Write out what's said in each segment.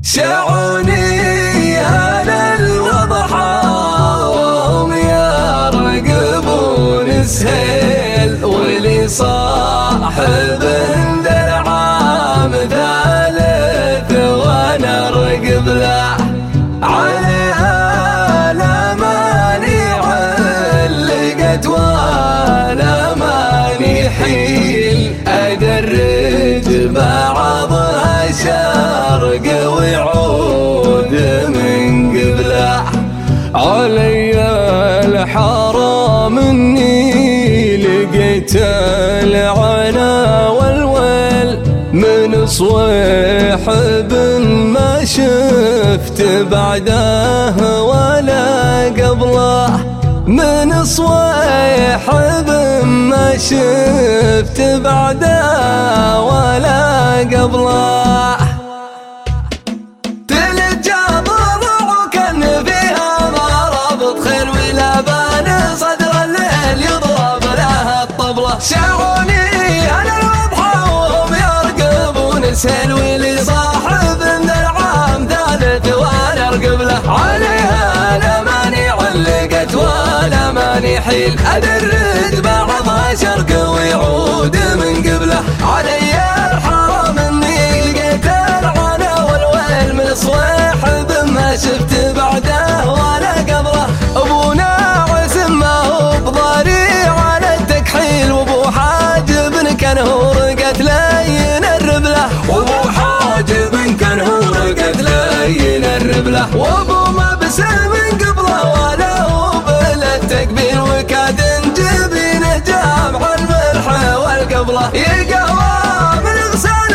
شعوني أنا الوضحى وهم يرقبون سهيل، ولي صاحب درعام ثالث وانا ارقب له عليها لا ماني علقت ولا ماني حيل، ادرج بعضها شرق ويعود من قبله علي الحرام اني لقيت العنا والويل من صويحب ما شفت بعده ولا قبله، من صويحب ما شفت بعده ولا قبله. تلجى ضلع وكان فيها ضربت خيل ولبان صدر الليل يضرب لها الطبلة. شعوني انا الوضحى وهم يرقبون سهيل، ولي صاحب درعام ثالث وانا ارقب له عليها لا ماني علقت ولا ماني حيل، ادرج بعضها شرق ويعود من قبله علي الحرام اني لقيت العنا والويل من صويحب ما شفت بعده ولا قبله. ابو ناعس ما هو بضاري على التكحيل، وابو حاجب كان هو رقت لين الربله، وابو حاجب كان هو رقت لين الربله، وابو مبسم من قبله ولا هو بالتكبير، وكاد جبينه جامع الملح والقبله. يقوى من غسال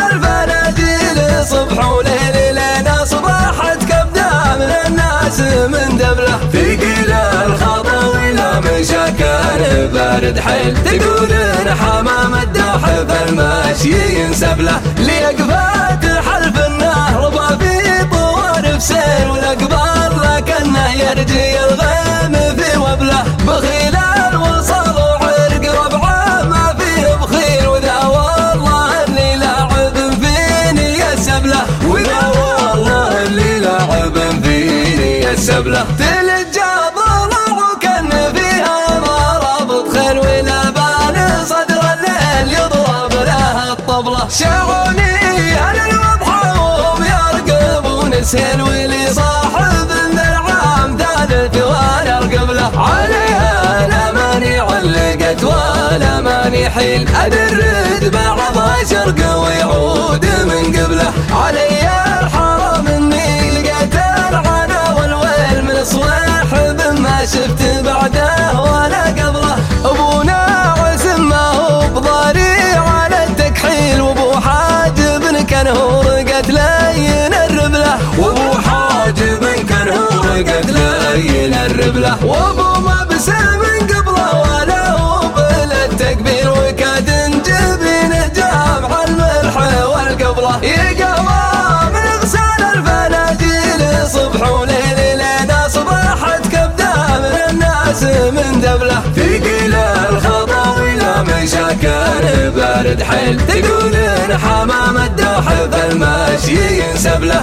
الفناجيل صبح وليل لين اصبحت كبده من الناس من دبله. ثقيل الخطا ولا مشاكل بارد حيل، تقول ان حمام الداحف الماشي ينسب له، ليقفات حلف النهر ما في طوار بسير، والاقبال لكنه يرجي الغيم في وبله. بخيل الوصل وعرق ربعه ما فيه بخيل، وذا والله اللي لاعب فيني يسب له، وذا والله اللي لاعب فيني يسب له. تلجى ضلع وكان فيها ضربت خيل ولبان صدر الليل يضرب لها الطبلة. شعوني انا الوضحى وهم يرقبون سهيل، ولي صاحب درعام ثالث وانا ارقب له عليها لا ماني علقت ولا ماني حيل، ادرج بعضها شرق ويعود من قبله علي الحرام اني لقيت العنا والويل من صويحب ما شفت بعده ولا قبله. ابو ناعس ما هو بضاري على التكحيل، وابو حاجب كان هو رقت لين الربله، وابو حاجب كان هو رقت لين الربله، وابو مبسم من قبله ولا هو بالتكبير، وكاد جبينه جامع الملح والقبله. يقوى من غسال الفناجيل صبح وليل لين اصبحت كبده من الناس من دبله. ثقيل الخطا ولا مشاكل بارد حيل، تقول ان حمام الداحف الماشي ينسب له،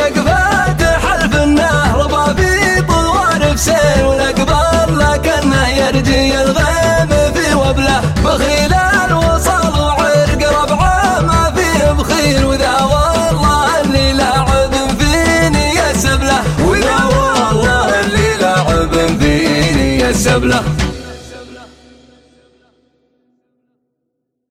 ليقفات حلف النهر ما في طوار بسير، والاقبال لكنه يرجي الغيم في وبله. بخيل الوصل وعرق ربعه ما فيه بخيل، وذا والله اللي لاعب فيني يسب له، وذا والله اللي لاعب فيني يسب له.